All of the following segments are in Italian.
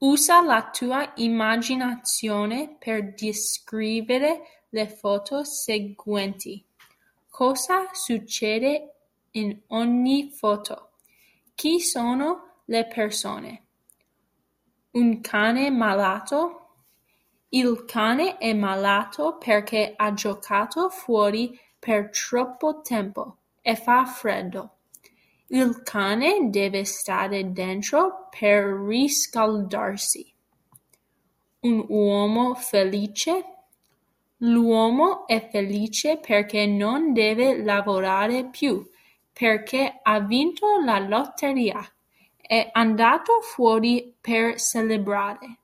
Usa la tua immaginazione per descrivere le foto seguenti. Cosa succede in ogni foto? Chi sono le persone? Un cane malato? Il cane è malato perché ha giocato fuori per troppo tempo e fa freddo. Il cane deve stare dentro per riscaldarsi. Un uomo felice? L'uomo è felice perché non deve lavorare più, perché ha vinto la lotteria. È andato fuori per celebrare.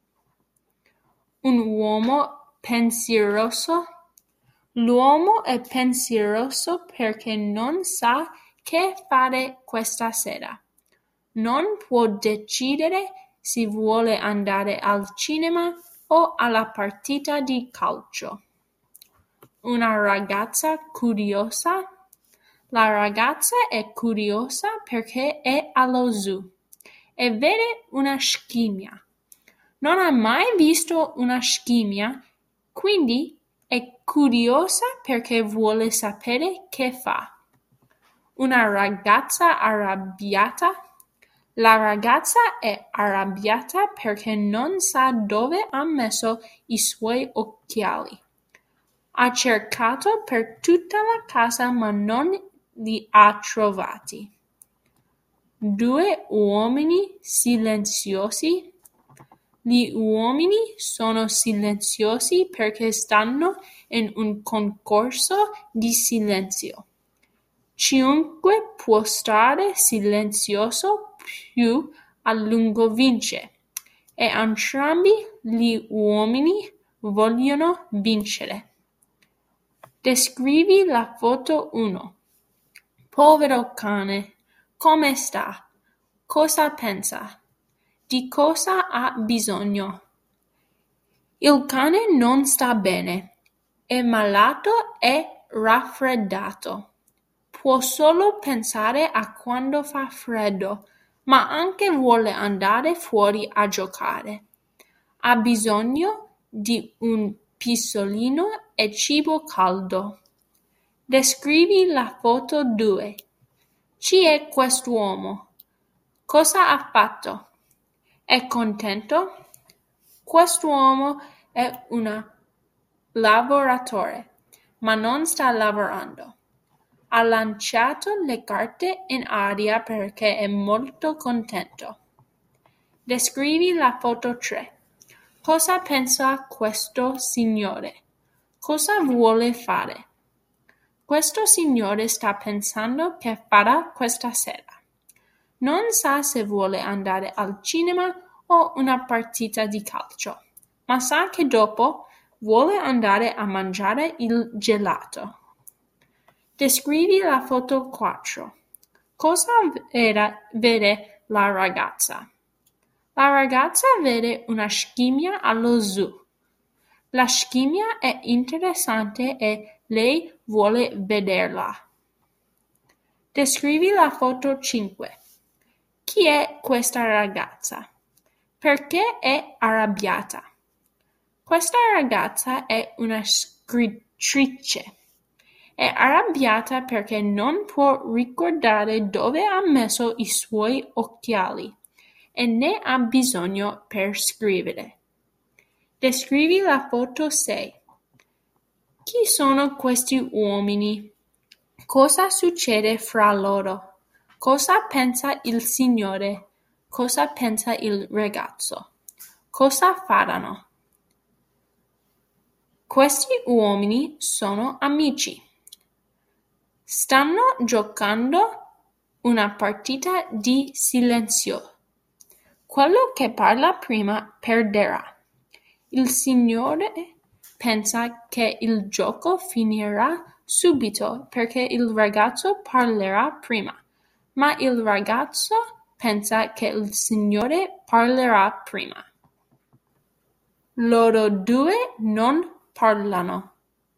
Un uomo pensieroso? L'uomo è pensieroso perché non sa che fare questa sera. Non può decidere se vuole andare al cinema o alla partita di calcio. Una ragazza curiosa? La ragazza è curiosa perché è allo zoo e vede una scimmia. Non ha mai visto una scimmia, quindi è curiosa perché vuole sapere che fa. Una ragazza arrabbiata? La ragazza è arrabbiata perché non sa dove ha messo i suoi occhiali. Ha cercato per tutta la casa ma non li ha trovati. Due uomini silenziosi? Gli uomini sono silenziosi perché stanno in un concorso di silenzio. Chiunque può stare silenzioso più a lungo vince, e entrambi gli uomini vogliono vincere. Descrivi la foto 1. Povero cane, come sta? Cosa pensa? Di cosa ha bisogno? Il cane non sta bene, è malato e raffreddato. Può solo pensare a quando fa freddo, ma anche vuole andare fuori a giocare. Ha bisogno di un pistolino e cibo caldo. Descrivi la foto 2. Chi è quest'uomo? Cosa ha fatto? È contento? Quest'uomo è un lavoratore, ma non sta lavorando. Ha lanciato le carte in aria perché è molto contento. Descrivi la foto 3. Cosa pensa questo signore? Cosa vuole fare? Questo signore sta pensando che farà questa sera. Non sa se vuole andare al cinema o una partita di calcio, ma sa che dopo vuole andare a mangiare il gelato. Descrivi la foto 4. Cosa vede la ragazza? La ragazza vede una scimmia allo zoo. La scimmia è interessante e lei vuole vederla. Descrivi la foto 5. Chi è questa ragazza? Perché è arrabbiata? Questa ragazza è una scrittrice. È arrabbiata perché non può ricordare dove ha messo i suoi occhiali e ne ha bisogno per scrivere. Descrivi la foto 6. Chi sono questi uomini? Cosa succede fra loro? Cosa pensa il signore? Cosa pensa il ragazzo? Cosa faranno? Questi uomini sono amici. Stanno giocando una partita di silenzio. Quello che parla prima perderà. Il signore pensa che il gioco finirà subito perché il ragazzo parlerà prima, ma il ragazzo pensa che il signore parlerà prima. Loro due non parlano.